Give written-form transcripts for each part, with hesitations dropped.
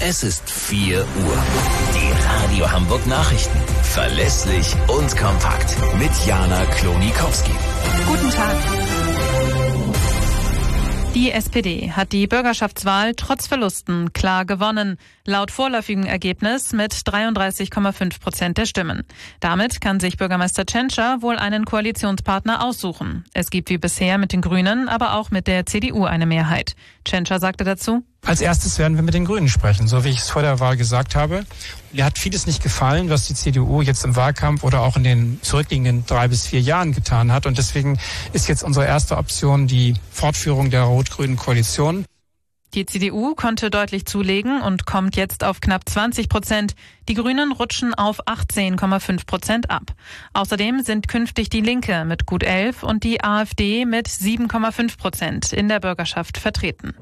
Es ist 4 Uhr. Die Radio Hamburg Nachrichten. Verlässlich und kompakt. Mit Jana Klonikowski. Guten Tag. Die SPD hat die Bürgerschaftswahl trotz Verlusten klar gewonnen. Laut vorläufigen Ergebnis mit 33,5% der Stimmen. Damit kann sich Bürgermeister Tschentscher wohl einen Koalitionspartner aussuchen. Es gibt wie bisher mit den Grünen, aber auch mit der CDU eine Mehrheit. Tschentscher sagte dazu: Als erstes werden wir mit den Grünen sprechen, so wie ich es vor der Wahl gesagt habe. Mir hat vieles nicht gefallen, was die CDU jetzt im Wahlkampf oder auch in den zurückliegenden 3 bis 4 Jahren getan hat. Und deswegen ist jetzt unsere erste Option die Fortführung der rot-grünen Koalition. Die CDU konnte deutlich zulegen und kommt jetzt auf knapp 20%. Die Grünen rutschen auf 18,5% ab. Außerdem sind künftig die Linke mit gut 11 und die AfD mit 7,5% in der Bürgerschaft vertreten.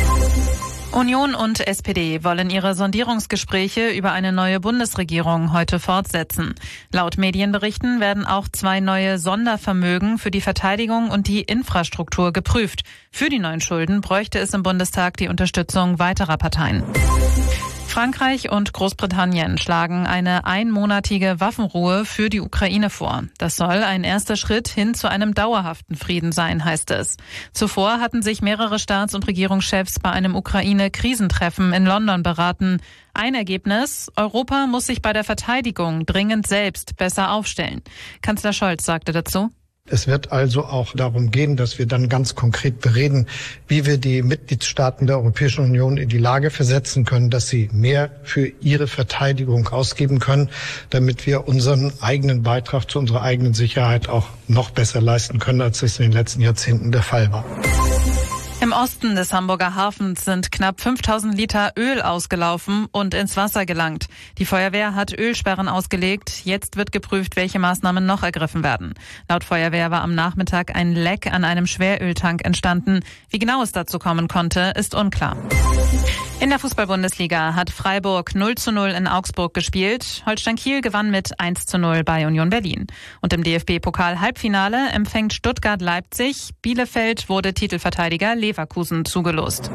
Union und SPD wollen ihre Sondierungsgespräche über eine neue Bundesregierung heute fortsetzen. Laut Medienberichten werden auch 2 neue Sondervermögen für die Verteidigung und die Infrastruktur geprüft. Für die neuen Schulden bräuchte es im Bundestag die Unterstützung weiterer Parteien. Frankreich und Großbritannien schlagen eine einmonatige Waffenruhe für die Ukraine vor. Das soll ein erster Schritt hin zu einem dauerhaften Frieden sein, heißt es. Zuvor hatten sich mehrere Staats- und Regierungschefs bei einem Ukraine-Krisentreffen in London beraten. Ein Ergebnis: Europa muss sich bei der Verteidigung dringend selbst besser aufstellen. Kanzler Scholz sagte dazu: Es wird also auch darum gehen, dass wir dann ganz konkret bereden, wie wir die Mitgliedstaaten der Europäischen Union in die Lage versetzen können, dass sie mehr für ihre Verteidigung ausgeben können, damit wir unseren eigenen Beitrag zu unserer eigenen Sicherheit auch noch besser leisten können, als es in den letzten Jahrzehnten der Fall war. Im Osten des Hamburger Hafens sind knapp 5000 Liter Öl ausgelaufen und ins Wasser gelangt. Die Feuerwehr hat Ölsperren ausgelegt. Jetzt wird geprüft, welche Maßnahmen noch ergriffen werden. Laut Feuerwehr war am Nachmittag ein Leck an einem Schweröltank entstanden. Wie genau es dazu kommen konnte, ist unklar. In der Fußball-Bundesliga hat Freiburg 0:0 in Augsburg gespielt. Holstein Kiel gewann mit 1:0 bei Union Berlin. Und im DFB-Pokal-Halbfinale empfängt Stuttgart Leipzig. Bielefeld wurde Titelverteidiger Leverkusen zugelost.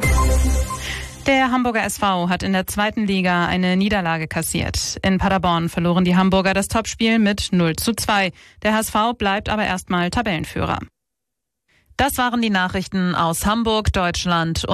Der Hamburger SV hat in der 2. Liga eine Niederlage kassiert. In Paderborn verloren die Hamburger das Topspiel mit 0:2. Der HSV bleibt aber erstmal Tabellenführer. Das waren die Nachrichten aus Hamburg, Deutschland und